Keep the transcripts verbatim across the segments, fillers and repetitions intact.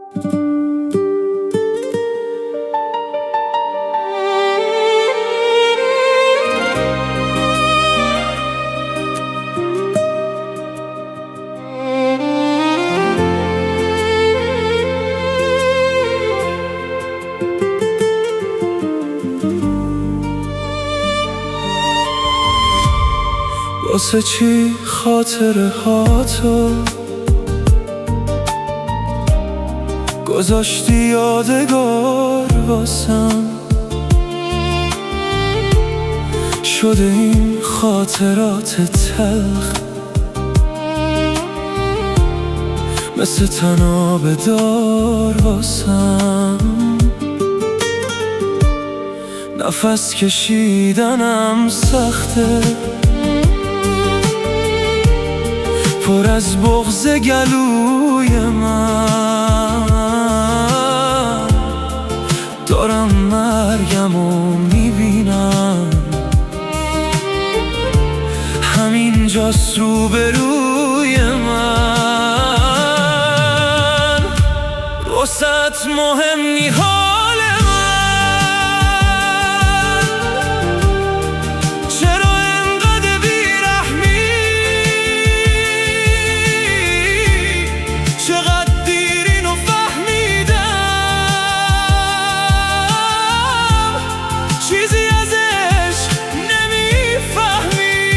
واسه چی خاطره هاتو گذاشتی یادگار واسم؟ شده این خاطرات تلخ مثل تناب دار واسم. نفس کشیدنم سخته، پر از بغض گلوی من. دارم مرگمو میبینم، همینجاست روبروی من. واسط مهم نی حال من، چرا انقدر بیرحمی؟ چقدر دیر اینو فهمیدم، چیزی ازش نمیفهمی.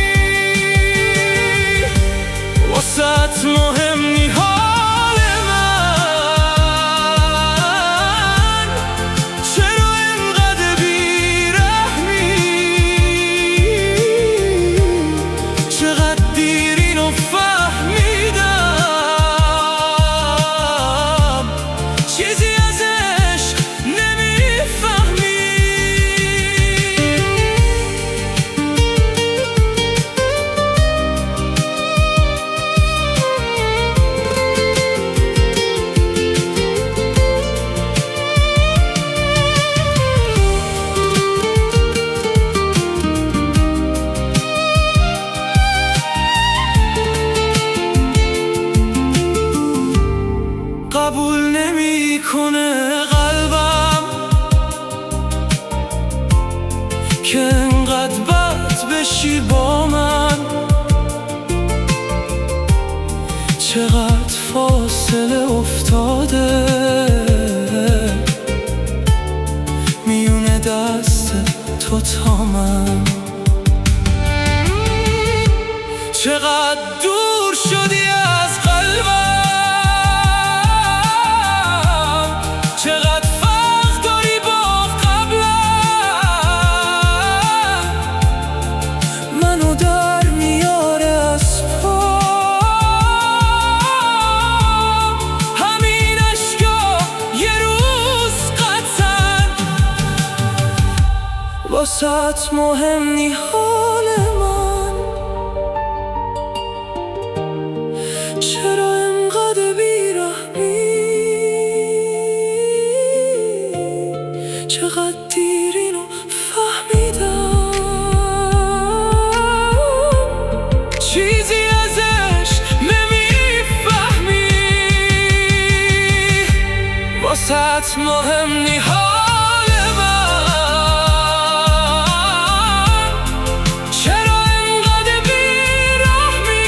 واسط مهم نی حال من، چرا انقدر بیرحمی؟ چقدر دیر اینو فهمیدم، چیزی ازش نمیفهمی. قبول نمیکنه قلبم که انقدر بد بشی با من. چقدر فاصله افتاده میونه دست تو تا من. چقدر دور شدی از قلبم، چقدر فرق داری با قبلم. منو در میاره از پام، همین اشکا یه روز قطعاً. واسط مهم نی حال من، چرا انقدر بیرحمی؟ چقدر دیر اینو فهمیدم، چیزی ازش نمیفهمی. واسط مهم نی حال من، چرا انقدر بیرحمی؟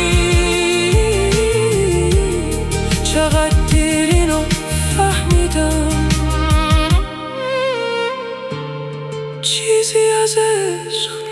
چقدر دیر اینو فهمیدم، چیزی ازش